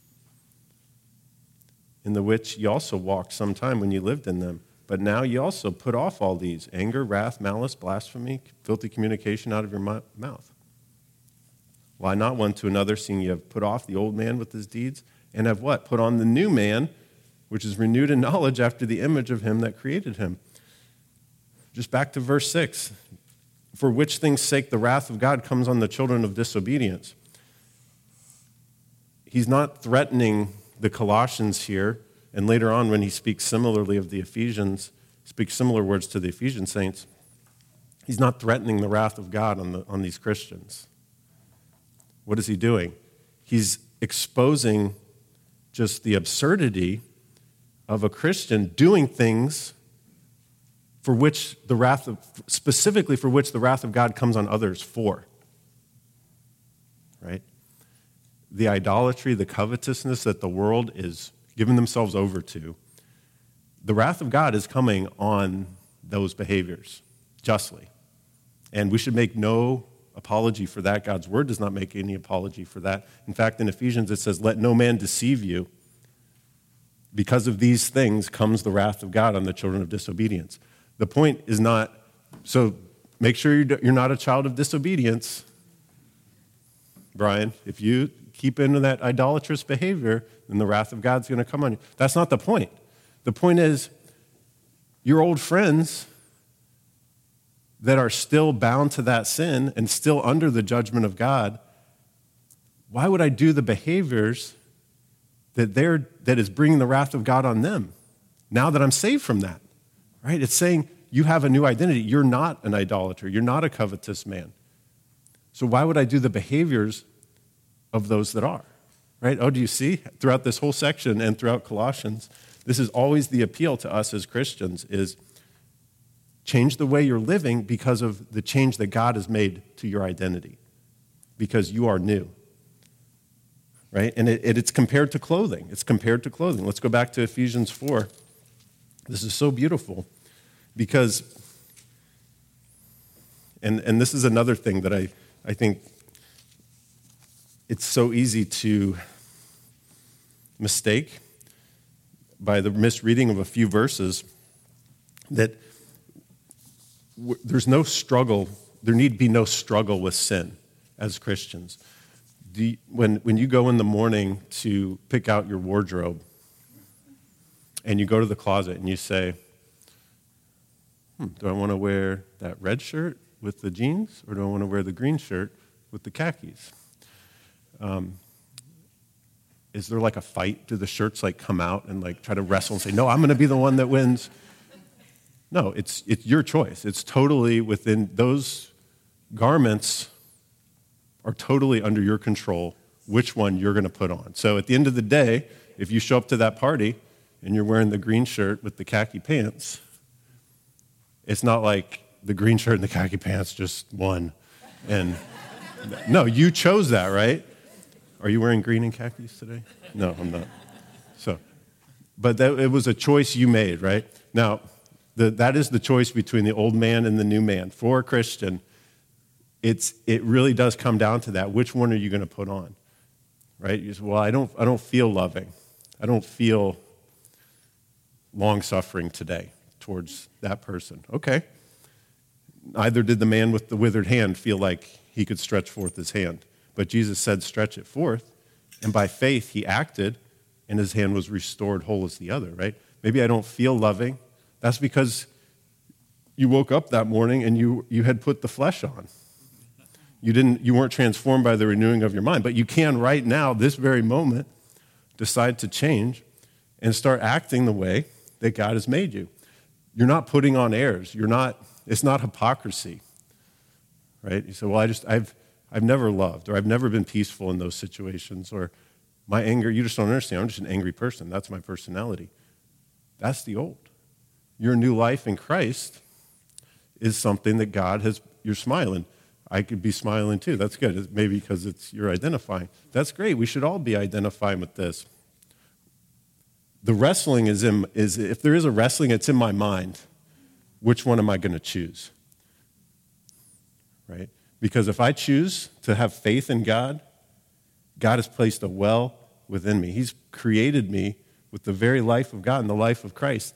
in the which ye also walked sometime when ye lived in them. But now ye also put off all these, anger, wrath, malice, blasphemy, filthy communication out of your mouth. Lie not one to another, seeing ye have put off the old man with his deeds, and have what? Put on the new man, which is renewed in knowledge after the image of him that created him. Just back to verse 6. For which things' sake the wrath of God comes on the children of disobedience. He's not threatening the Colossians here, and later on when he speaks similarly of the Ephesians, speaks similar words to the Ephesian saints, he's not threatening the wrath of God on these Christians. What is he doing? He's exposing just the absurdity of a Christian doing things for which specifically for which the wrath of God comes on others for. Right? The idolatry, the covetousness that the world is giving themselves over to, the wrath of God is coming on those behaviors justly. And we should make no apology for that. God's word does not make any apology for that. In fact, in Ephesians it says, let no man deceive you. Because of these things comes the wrath of God on the children of disobedience. The point is not, so make sure you're not a child of disobedience. Brian, if you keep into that idolatrous behavior, then the wrath of God's going to come on you. That's not the point. The point is, your old friends that are still bound to that sin and still under the judgment of God, why would I do the behaviors that is bringing the wrath of God on them now that I'm saved from that? Right? It's saying you have a new identity. You're not an idolater. You're not a covetous man. So why would I do the behaviors of those that are? Right? Oh, do you see? Throughout this whole section and throughout Colossians, this is always the appeal to us as Christians is change the way you're living because of the change that God has made to your identity, because you are new. Right? And it's compared to clothing. It's compared to clothing. Let's go back to Ephesians 4. This is so beautiful because, and this is another thing that I think it's so easy to mistake by the misreading of a few verses that there's no struggle, there need be no struggle with sin as Christians. When you go in the morning to pick out your wardrobe and you go to the closet and you say, do I want to wear that red shirt with the jeans or do I want to wear the green shirt with the khakis? Is there like a fight? Do the shirts like come out and like try to wrestle and say, no, I'm going to be the one that wins? No, it's your choice. It's totally within those garments are totally under your control which one you're going to put on. So at the end of the day, if you show up to that party and you're wearing the green shirt with the khaki pants, it's not like the green shirt and the khaki pants just won. And no, you chose that, right? Are you wearing green and khakis today? No, I'm not. But it was a choice you made, right? Now, that is the choice between the old man and the new man. For a Christian, it really does come down to that. Which one are you going to put on, right? You say, well, I don't feel loving. I don't feel long-suffering today towards that person. Okay. Neither did the man with the withered hand feel like he could stretch forth his hand. But Jesus said, stretch it forth. And by faith, he acted, and his hand was restored whole as the other, right? Maybe I don't feel loving. That's because you woke up that morning and you had put the flesh on. You weren't transformed by the renewing of your mind. But you can right now, this very moment, decide to change and start acting the way that God has made you. You're not putting on airs. It's not hypocrisy, right? You say, well, I've never loved, or I've never been peaceful in those situations, or my anger, you just don't understand. I'm just an angry person. That's my personality. That's the old. Your new life in Christ is something that God has, you're smiling. I could be smiling too. That's good. It's maybe because you're identifying. That's great. We should all be identifying with this. The wrestling is if there is a wrestling, it's in my mind. Which one am I going to choose? Right? Because if I choose to have faith in God, God has placed a well within me. He's created me with the very life of God and the life of Christ.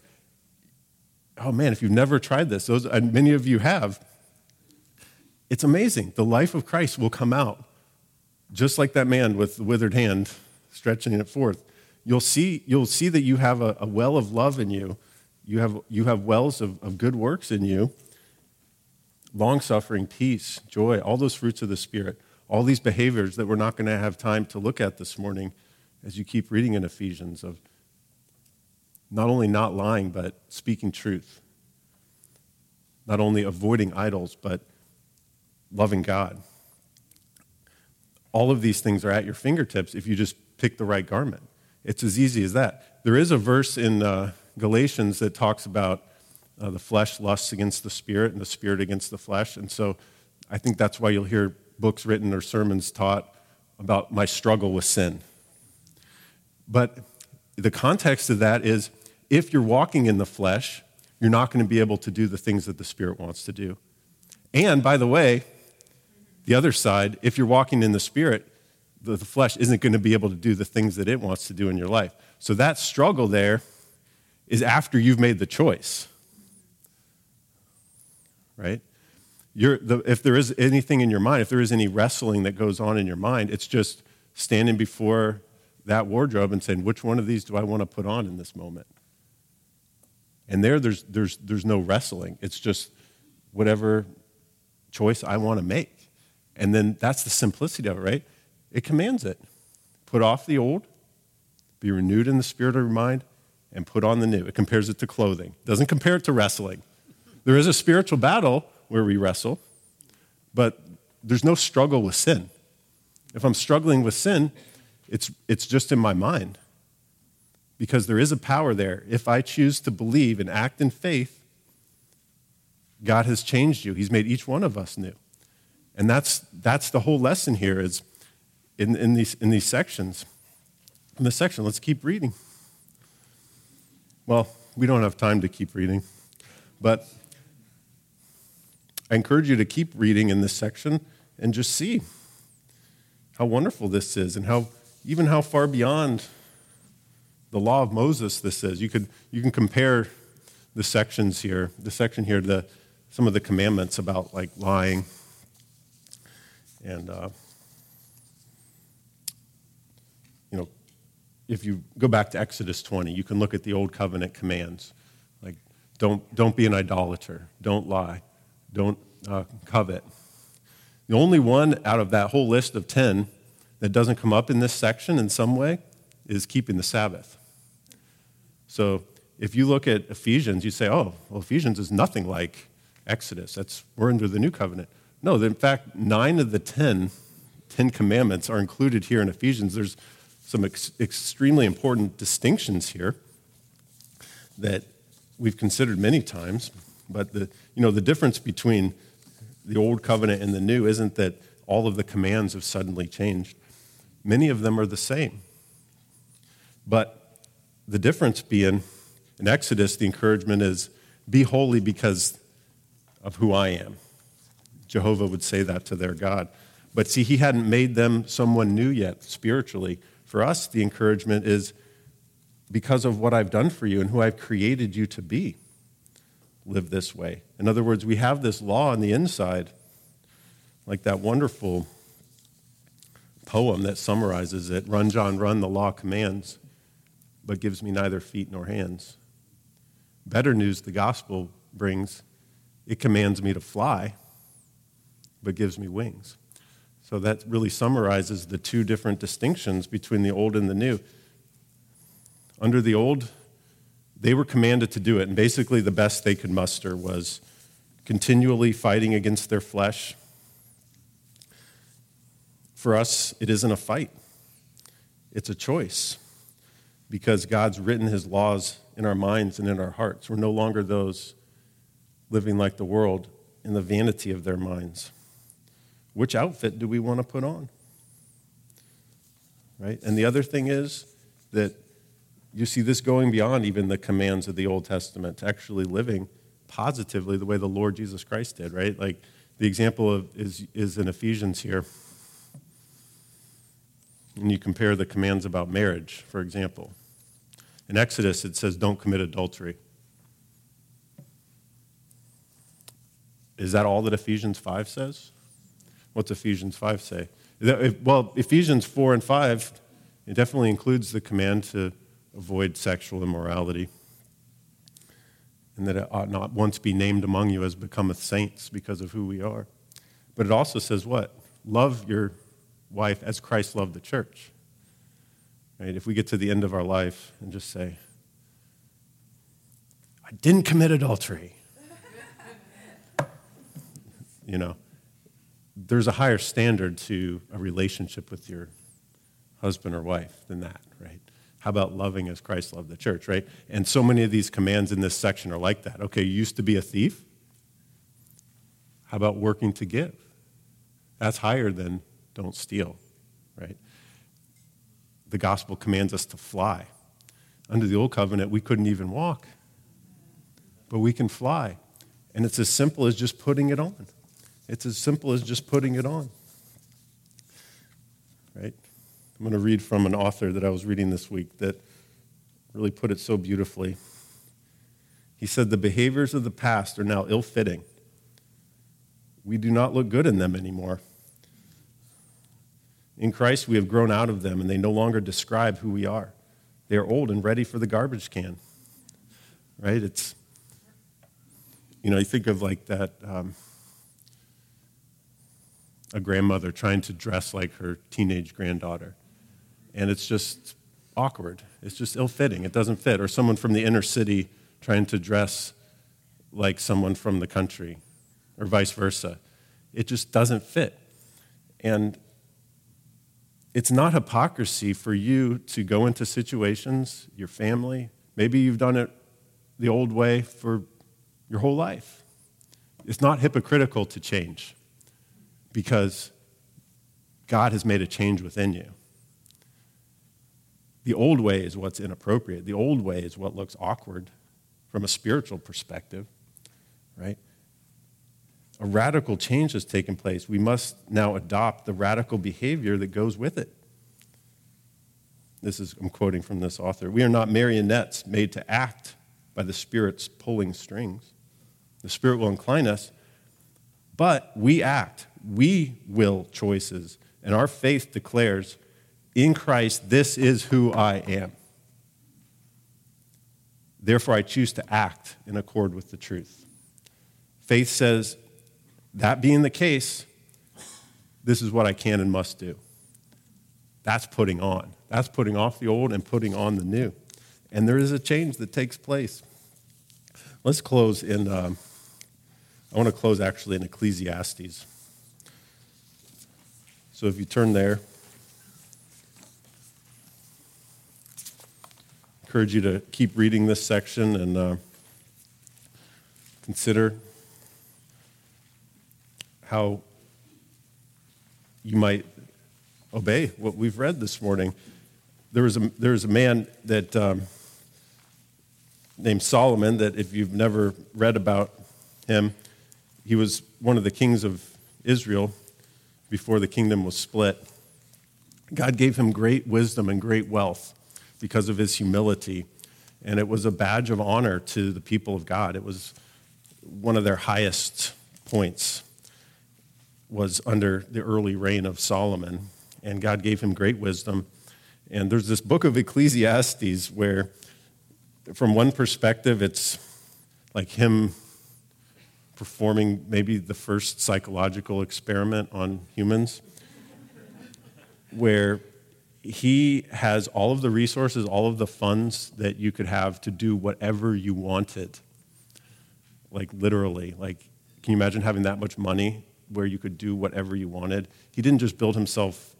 Oh man, if you've never tried this, and many of you have, it's amazing. The life of Christ will come out just like that man with the withered hand stretching it forth. You'll see that you have a well of love in you. You have wells of good works in you. Long-suffering, peace, joy, all those fruits of the Spirit, all these behaviors that we're not going to have time to look at this morning as you keep reading in Ephesians of not only not lying, but speaking truth. Not only avoiding idols, but loving God. all of these things are at your fingertips if you just pick the right garment. It's as easy as that. There is a verse in Galatians that talks about the flesh lusts against the spirit and the spirit against the flesh. And so I think that's why you'll hear books written or sermons taught about my struggle with sin. But the context of that is if you're walking in the flesh, you're not going to be able to do the things that the Spirit wants to do. And by the way, the other side, if you're walking in the Spirit, the flesh isn't going to be able to do the things that it wants to do in your life. So that struggle there is after you've made the choice, right? If there is anything in your mind, if there is any wrestling that goes on in your mind, it's just standing before that wardrobe and saying, which one of these do I want to put on in this moment? And there's no wrestling. It's just whatever choice I want to make. And then that's the simplicity of it, right? It commands it. Put off the old, be renewed in the spirit of your mind, and put on the new. It compares it to clothing. It doesn't compare it to wrestling. There is a spiritual battle where we wrestle, but there's no struggle with sin. If I'm struggling with sin, it's just in my mind, because there is a power there. If I choose to believe and act in faith, God has changed you. He's made each one of us new. And that's the whole lesson here is in these sections. In this section, let's keep reading. Well, we don't have time to keep reading, but I encourage you to keep reading in this section and just see how wonderful this is and how far beyond the law of Moses this is. You can compare the section here to some of the commandments about like lying and if you go back to Exodus 20, you can look at the old covenant commands like don't be an idolater, don't lie, don't covet. The only one out of that whole list of 10 that doesn't come up in this section in some way is keeping the Sabbath. So if you look at Ephesians, you say, oh, well, Ephesians is nothing like Exodus. We're under the new covenant. No, in fact, 9 of the 10 commandments are included here in Ephesians. There's some extremely important distinctions here that we've considered many times, but the difference between the old covenant and the new isn't that all of the commands have suddenly changed. Many of them are the same. But the difference being, in Exodus, the encouragement is, be holy because of who I am. Jehovah would say that to their God. But see, he hadn't made them someone new yet, spiritually. For us, the encouragement is, because of what I've done for you and who I've created you to be, live this way. In other words, we have this law on the inside, like that wonderful poem that summarizes it. Run, John, run, the law commands, but gives me neither feet nor hands. Better news the gospel brings, it commands me to fly, but gives me wings. So that really summarizes the two different distinctions between the old and the new. Under the old, they were commanded to do it, and basically the best they could muster was continually fighting against their flesh. For us, it isn't a fight. It's a choice, because God's written his laws in our minds and in our hearts. We're no longer those living like the world in the vanity of their minds. Which outfit do we want to put on? Right? And the other thing is that you see this going beyond even the commands of the Old Testament to actually living positively the way the Lord Jesus Christ did, right? Like the example is in Ephesians here. And you compare the commands about marriage, for example. In Exodus, it says, don't commit adultery. Is that all that Ephesians 5 says? What's Ephesians 5 say? Well, Ephesians 4 and 5, it definitely includes the command to avoid sexual immorality, and that it ought not once be named among you as becometh saints because of who we are. But it also says what? Love your wife as Christ loved the church. Right? If we get to the end of our life and just say, I didn't commit adultery. there's a higher standard to a relationship with your husband or wife than that, right? How about loving as Christ loved the church, right? And so many of these commands in this section are like that. Okay, you used to be a thief. How about working to give? That's higher than don't steal, right? The gospel commands us to fly. Under the old covenant, we couldn't even walk, but we can fly. And it's as simple as just putting it on. It's as simple as just putting it on, right? I'm going to read from an author that I was reading this week that really put it so beautifully. He said, "The behaviors of the past are now ill-fitting. We do not look good in them anymore. In Christ, we have grown out of them, and they no longer describe who we are. They are old and ready for the garbage can." Right? It's, you think of like that, a grandmother trying to dress like her teenage granddaughter. And it's just awkward. It's just ill-fitting. It doesn't fit. Or someone from the inner city trying to dress like someone from the country, or vice versa. It just doesn't fit. And it's not hypocrisy for you to go into situations, your family, maybe you've done it the old way for your whole life. It's not hypocritical to change because God has made a change within you. The old way is what's inappropriate. The old way is what looks awkward from a spiritual perspective, right? A radical change has taken place. We must now adopt the radical behavior that goes with it. I'm quoting from this author. "We are not marionettes made to act by the Spirit's pulling strings. The Spirit will incline us, but we act. We will choices, and our faith declares, in Christ, this is who I am. Therefore, I choose to act in accord with the truth." Faith says, that being the case, this is what I can and must do. That's putting on. That's putting off the old and putting on the new. And there is a change that takes place. Let's close I want to close actually in Ecclesiastes. So if you turn there, I encourage you to keep reading this section and consider how you might obey what we've read this morning. There was a man that named Solomon that if you've never read about him, he was one of the kings of Israel before the kingdom was split. God gave him great wisdom and great wealth because of his humility, and it was a badge of honor to the people of God. It was one of their highest points was under the early reign of Solomon, and God gave him great wisdom. And there's this book of Ecclesiastes where, from one perspective, it's like him performing maybe the first psychological experiment on humans, where he has all of the resources, all of the funds that you could have to do whatever you wanted. Like literally, can you imagine having that much money where you could do whatever you wanted? He didn't just build himself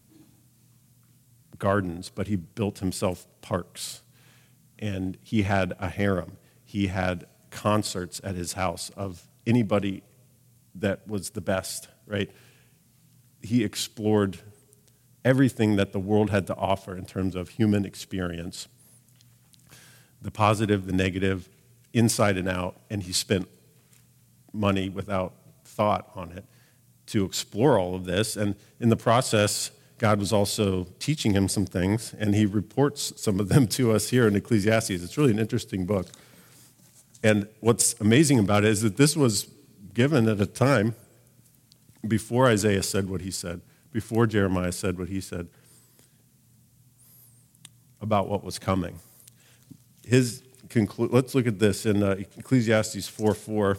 gardens, but he built himself parks. And he had a harem. He had concerts at his house of anybody that was the best, right? He explored everything that the world had to offer in terms of human experience, the positive, the negative, inside and out, and he spent money without thought on it to explore all of this. And in the process, God was also teaching him some things, and he reports some of them to us here in Ecclesiastes. It's really an interesting book. And what's amazing about it is that this was given at a time before Isaiah said what he said, before Jeremiah said what he said about what was coming. Let's look at this in Ecclesiastes 4:4.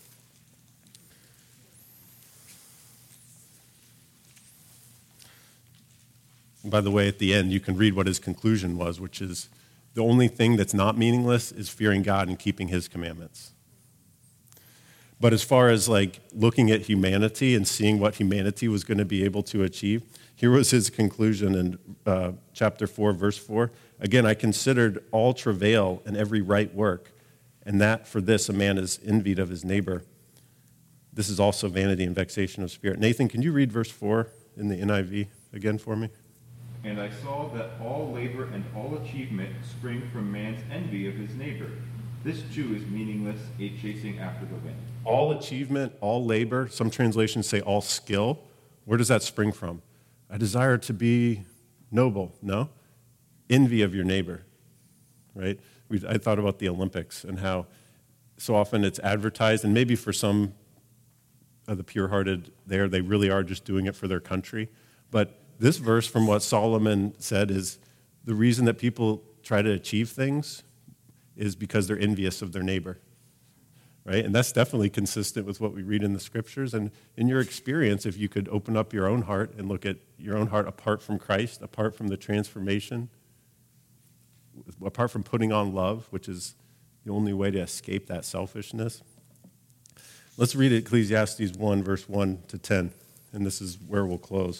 By the way, at the end, you can read what his conclusion was, which is the only thing that's not meaningless is fearing God and keeping his commandments. But as far as like looking at humanity and seeing what humanity was going to be able to achieve, here was his conclusion in chapter 4, verse 4. Again, I considered all travail and every right work, and that for this a man is envied of his neighbor. This is also vanity and vexation of spirit. Nathan, can you read verse 4 in the NIV again for me? And I saw that all labor and all achievement spring from man's envy of his neighbor. This too is meaningless, a chasing after the wind. All achievement, all labor, some translations say all skill. Where does that spring from? A desire to be noble, no? Envy of your neighbor, right? I thought about the Olympics and how so often it's advertised, and maybe for some of the pure-hearted there, they really are just doing it for their country. But this verse, from what Solomon said, is the reason that people try to achieve things is because they're envious of their neighbor, right? And that's definitely consistent with what we read in the scriptures. And in your experience, if you could open up your own heart and look at your own heart apart from Christ, apart from the transformation, apart from putting on love, which is the only way to escape that selfishness. Let's read Ecclesiastes 1, verse 1 to 10, and this is where we'll close.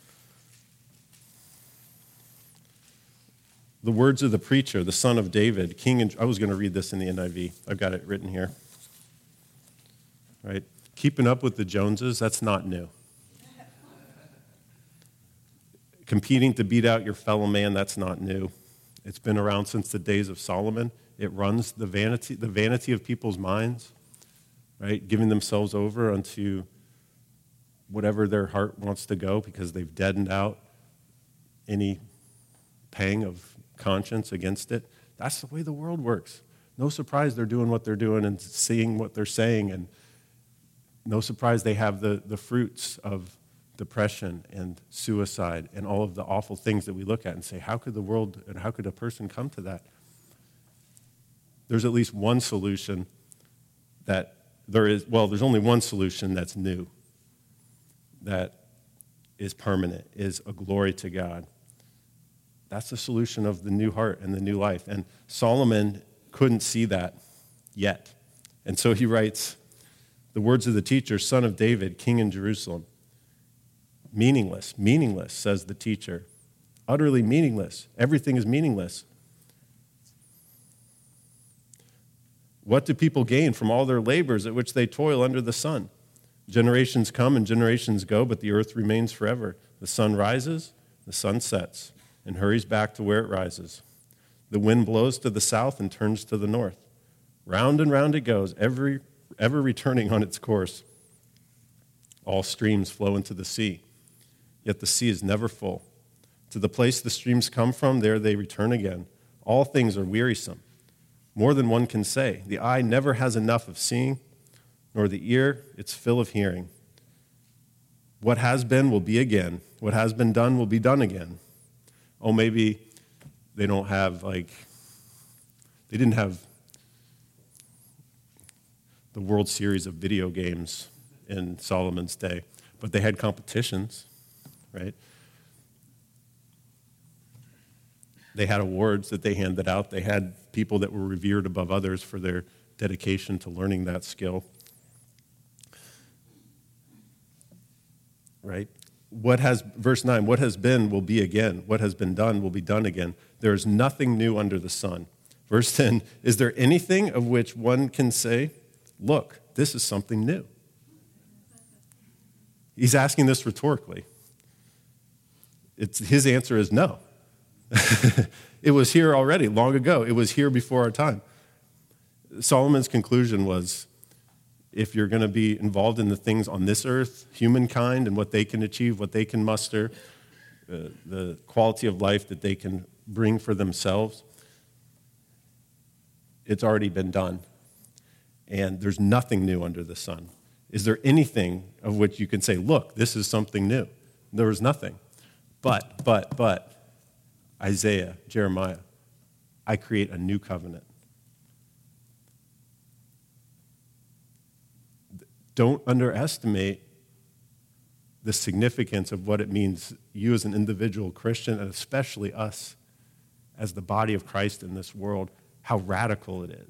The words of the preacher, the son of David, king and... I was going to read this in the NIV. I've got it written here. Right? Keeping up with the Joneses, that's not new. Competing to beat out your fellow man, that's not new. It's been around since the days of Solomon. It runs the vanity of people's minds, right? Giving themselves over unto whatever their heart wants to go because they've deadened out any pang of conscience against it. That's the way the world works. No surprise they're doing what they're doing and saying what they're saying, and no surprise they have the fruits of depression and suicide and all of the awful things that we look at and say, how could the world and how could a person come to that? There's at least one solution that there's only one solution that's new, that is permanent, is a glory to God. That's the solution of the new heart and the new life. And Solomon couldn't see that yet. And so he writes, the words of the teacher, son of David, king in Jerusalem. Meaningless, says the teacher. Utterly meaningless. Everything is meaningless. What do people gain from all their labors at which they toil under the sun? Generations come and generations go, but the earth remains forever. The sun rises, the sun sets, and hurries back to where it rises. The wind blows to the south and turns to the north. Round and round it goes, ever returning on its course. All streams flow into the sea, yet the sea is never full. To the place the streams come from, there they return again. All things are wearisome. More than one can say. The eye never has enough of seeing, nor the ear its fill of hearing. What has been will be again. What has been done will be done again. Oh, maybe they didn't have the World Series of video games in Solomon's day, but they had competitions, right? They had awards that they handed out. They had people that were revered above others for their dedication to learning that skill, right? Verse 9, what has been will be again. What has been done will be done again. There is nothing new under the sun. Verse 10, is there anything of which one can say, look, this is something new? He's asking this rhetorically. His answer is no. It was here already, long ago. It was here before our time. Solomon's conclusion was, if you're going to be involved in the things on this earth, humankind and what they can achieve, what they can muster, the quality of life that they can bring for themselves, it's already been done. And there's nothing new under the sun. Is there anything of which you can say, look, this is something new? There was nothing. But, Isaiah, Jeremiah, I create a new covenant. Don't underestimate the significance of what it means, you as an individual Christian, and especially us as the body of Christ in this world, how radical it is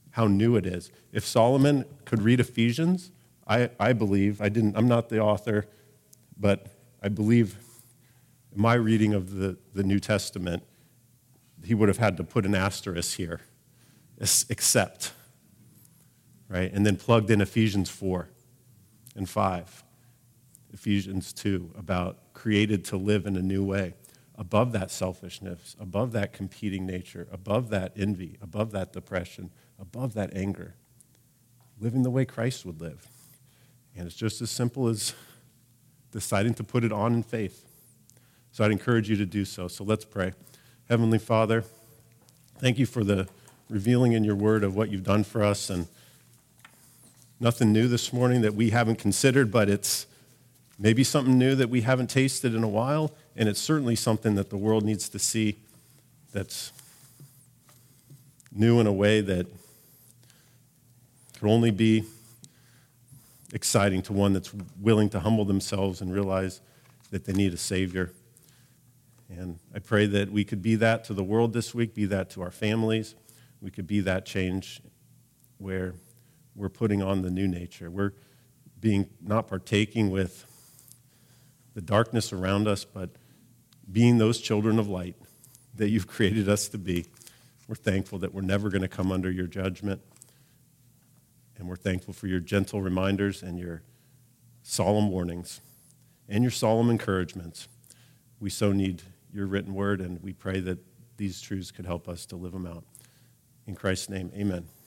how new it is. If Solomon could read Ephesians, I believe, I'm not the author, but I believe in my reading of the New Testament, he would have had to put an asterisk here, except, right? And then plugged in Ephesians 4 and 5, Ephesians 2, about created to live in a new way, above that selfishness, above that competing nature, above that envy, above that depression, above that anger, living the way Christ would live. And it's just as simple as deciding to put it on in faith. So I'd encourage you to do so. So let's pray. Heavenly Father, thank you for the revealing in your word of what you've done for us. And nothing new this morning that we haven't considered, but it's maybe something new that we haven't tasted in a while. And it's certainly something that the world needs to see that's new in a way that could only be exciting to one that's willing to humble themselves and realize that they need a Savior. And I pray that we could be that to the world this week, be that to our families. We could be that change where we're putting on the new nature. We're not partaking with the darkness around us, but being those children of light that you've created us to be. We're thankful that we're never going to come under your judgment. And we're thankful for your gentle reminders and your solemn warnings and your solemn encouragements. We so need your written word, and we pray that these truths could help us to live them out. In Christ's name, amen.